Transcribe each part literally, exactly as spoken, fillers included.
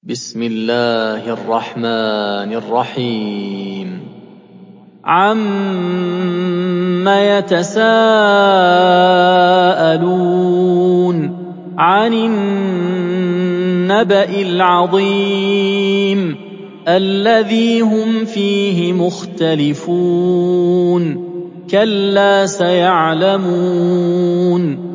بسم الله الرحمن الرحيم عَمَّ يَتَسَاءَلُونَ عَنِ النَّبَإِ الْعَظِيمِ الَّذِي هُمْ فِيهِ مُخْتَلِفُونَ كَلَّا سَيَعْلَمُونَ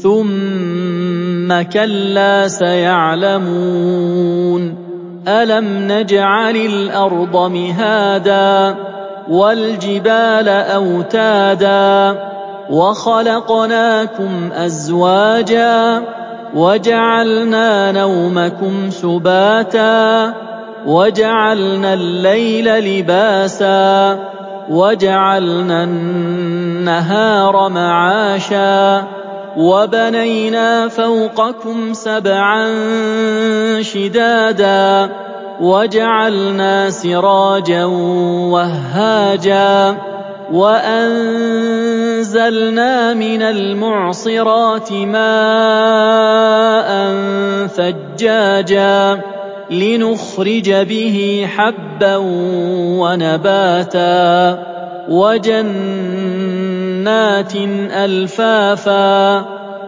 ثُمَّ كَلَّا سَيَعْلَمُونَ أَلَمْ نَجْعَلِ الْأَرْضَ مِهَادًا وَالْجِبَالَ أَوْتَادًا وَخَلَقْنَاكُمْ أَزْوَاجًا وَجَعَلْنَا نَوْمَكُمْ سُبَاتًا وَجَعَلْنَا اللَّيْلَ لِبَاسًا وَجَعَلْنَا النَّهَارَ مَعَاشًا وَبَنَيْنَا فَوْقَكُمْ سَبْعًا شِدَادًا وَجَعَلْنَا سِرَاجًا وَهَّاجًا وَأَنزَلْنَا مِنَ الْمُعْصِرَاتِ مَاءً ثَجَّاجًا لِنُخْرِجَ بِهِ حَبًّا وَنَبَاتًا وَجَنَّاتٍ أَلْفَافًا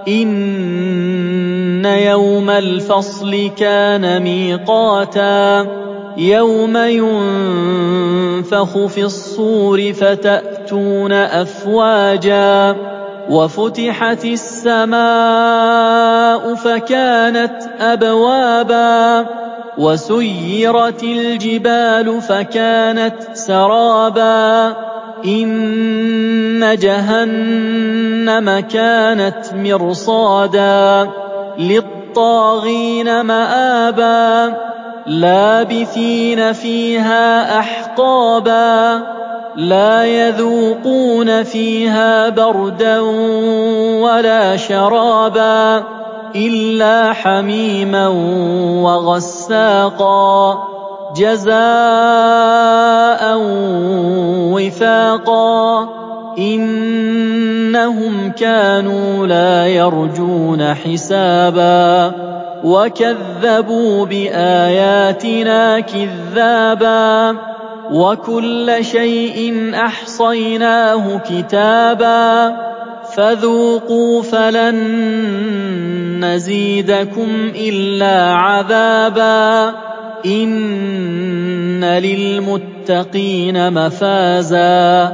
إِنَّ يَوْمَ الْفَصْلِ كَانَ مِيقَاتًا يَوْمَ يُنفَخُ فِي الصُّورِ فَتَأْتُونَ أَفْوَاجًا وَفُتِحَتِ السَّمَاءُ فَكَانَتْ أَبْوَابًا وَسُيِّرَتِ الْجِبَالُ فَكَانَتْ سَرَابًا إِنَّ جَهَنَّمَ كَانَتْ مِرْصَادًا لِّلطَّاغِينَ مَآبًا لَّابِثِينَ فِيهَا أَحْقَابًا لَّا يَذُوقُونَ فِيهَا بَرْدًا وَلَا شَرَابًا إِلَّا حَمِيمًا وَغَسَّاقًا جَزَاءً وِفَاقًا إِنَّهُمْ كَانُوا لَا يَرْجُونَ حِسَابًا وَكَذَّبُوا بِآيَاتِنَا كِذَّابًا وَكُلَّ شَيْءٍ أَحْصَيْنَاهُ كِتَابًا فَذُوقُوا فَلَن نَّزِيدَكُمْ إِلَّا عَذَابًا إِنَّ لِلْمُتَّقِينَ مَفَازًا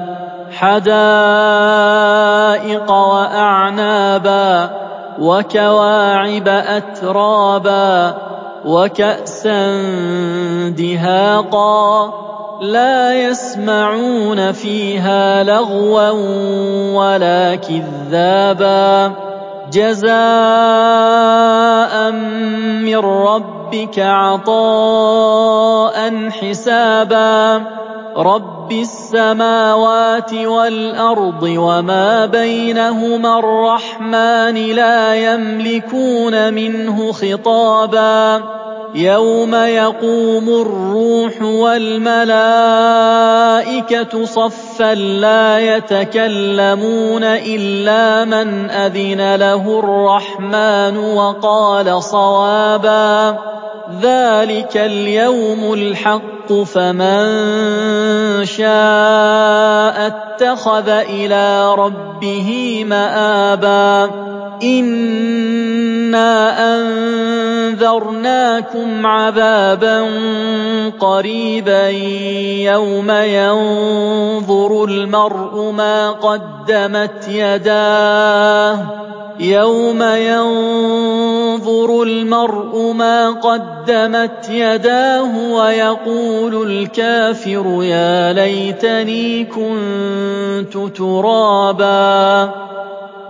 حَدَائِقَ وَأَعْنَابًا وَكَوَاعِبَ أَتْرَابًا وَكَأْسًا دِهَاقًا لَّا يَسْمَعُونَ فِيهَا لَغْوًا وَلَا كِذَّابًا جَزَاءً مِّن رَّبِّكَ عَطَاءً حِسَابًا رَّبِّ السَّمَاوَاتِ وَالْأَرْضِ وَمَا بَيْنَهُمَا الرَّحْمَٰنِ لَا يَمْلِكُونَ مِنْهُ خِطَابًا يَوْمَ يَقُومُ الرُّوحُ وَالْمَلَائِكَةُ صَفًّا لَّا يَتَكَلَّمُونَ إِلَّا مَنْ أَذِنَ لَهُ الرَّحْمَٰنُ وَقَالَ صَوَابًا ذَلِكَ الْيَوْمُ الْحَقُّ فَمَن شَاءَ اتَّخَذَ إِلَىٰ رَبِّهِ مَآبًا إِنَّا أَنذَرْنَاكُمْ عَذَابًا قَرِيبًا يَوْمَ يَنظُرُ الْمَرْءُ مَا قَدَّمَتْ يَدَاهُ يَوْمَ يَنظُرُ الْمَرْءُ مَا قَدَّمَتْ يَدَاهُ وَيَقُولُ الْكَافِرُ يَا لَيْتَنِي كُنتُ تُرَابًا